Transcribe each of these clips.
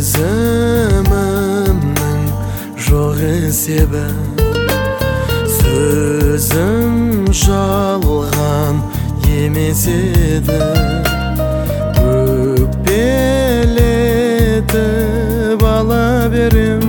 Өзімімнің жоқ есебі, сөзім жалған емес еді. Өкпелетіп ала берем,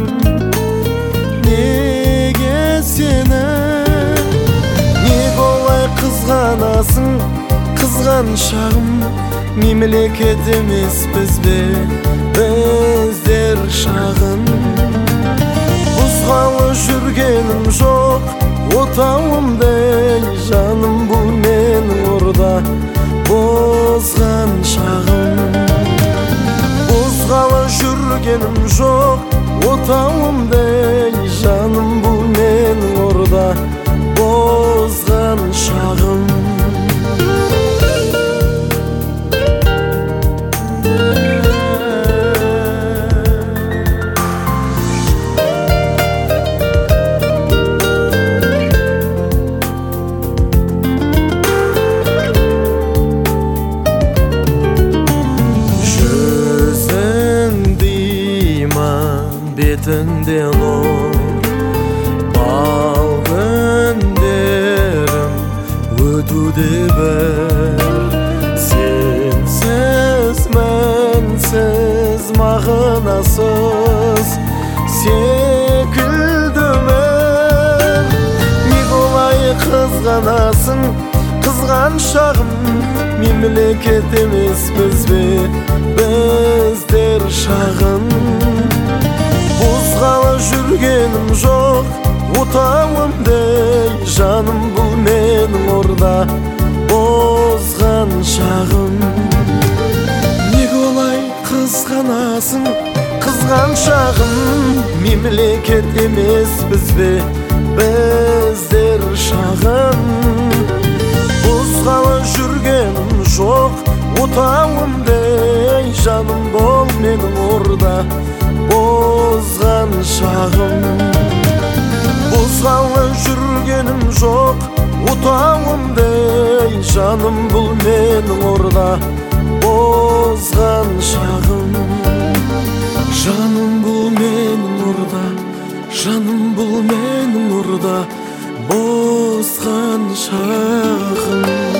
неге сені, неге олай қызғанасың? Қызған шағым мемлекет емеспіз бе біздер шағын? Бұзғалы жүргенім жоқ отауымдай жаным, бұл менің орда бұзған шағым. Бұзғалы жүргенім жоқ отауымдай жаным, бұл менің орда бұзған шағым. Бетінде нұр, бал күндерім өтуде бір. Сенсіз, мәнсіз, мағынасыз секілді өмір. Неге олай қызғанасың? Қызған шағым мемлекет емеспіз бе біздер шағын? Бұзғалы жүргенім жоқ отауымдай жаным, бұл менің орда бұзған шағым. Неге олай қызғанасың? Қызған шағым мемлекет емеспіз бе біздер шағын? Бұзғалы жүргенім жоқ отауымдай жаным, бұл менің орда бұзған шағым. Бұзғалы жүргенім жоқ отауымдай жаным, бұл менің орда бұзған шағым. Жаным, бұл менің орда, жаным, бұл менің орда бұзған шағым.